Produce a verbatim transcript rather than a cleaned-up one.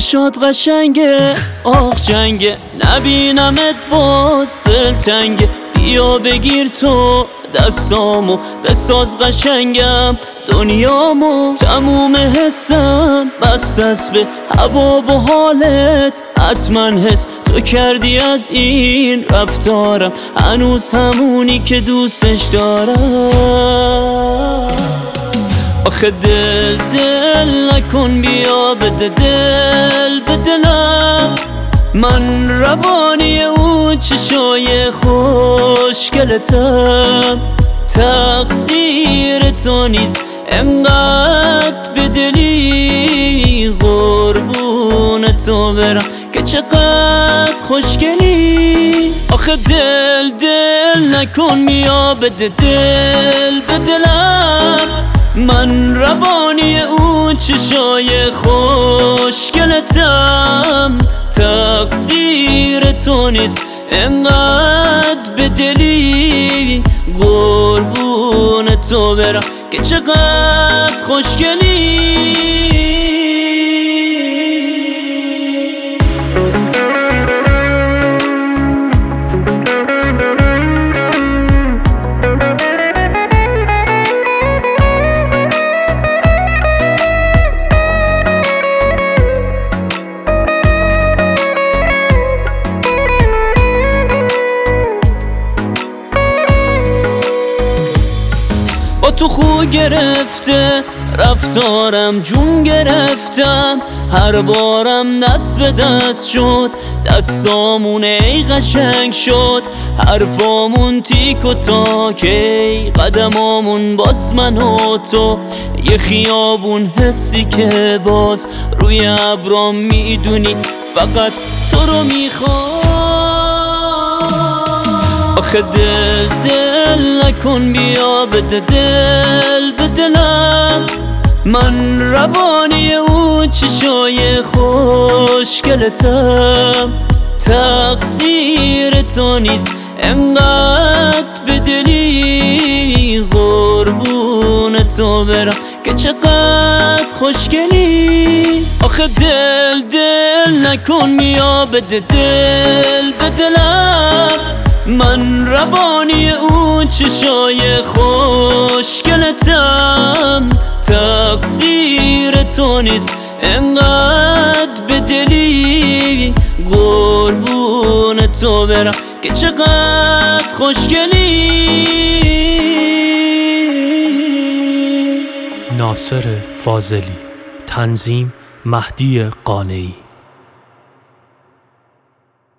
چشات قشنگه آخ جنگه، نبینمت باز دل تنگه. بیا بگیر تو دستامو بساز قشنگم دنیامو. تموم حسم بست است به هوا و حالت، حتما حس تو کردی از این رفتارم، هنوز همونی که دوستش دارم. آخه دل دل نکن، بیا بده دل به دلم. من روانی اون چشای خوشگلتم، تقصیر تو نیست انقدر به دلی قربون تو برم که چقدر خوشگلی. آخه دل دل نکن، بیا بده دل به دلم. من روانی اون چشای خوشگلتم، تقصیر تو نیست انقدر به دلی قربون تو برم که چقدر خوشگلی. با تو خو گرفته رفتارم، جون گرفتم هر بارم دست به دست شد. دستامون ای قشنگ شد، حرفامون تیک و تاکی، قدمامون باز من و تو. یه خیابون حسی که باز روی ابرام میدونی فقط تو رو میخوام. آخه دل دل نکن، بیا بده دل به دلم. من روانی اون چشای خوشگلتم، تقصیر تو نیست انقدر به دلی قربون تو برم که چقدر خوشگلی. آخه دل دل نکن، بیا بده دل به دلم. من روانی اون چشای خوشگلتم، تقصیر تو نیست انقدر به دلی قربون تو برم که چقدر خوشگلی. ناصر فاضلی، تنظیم مهدی قانعی.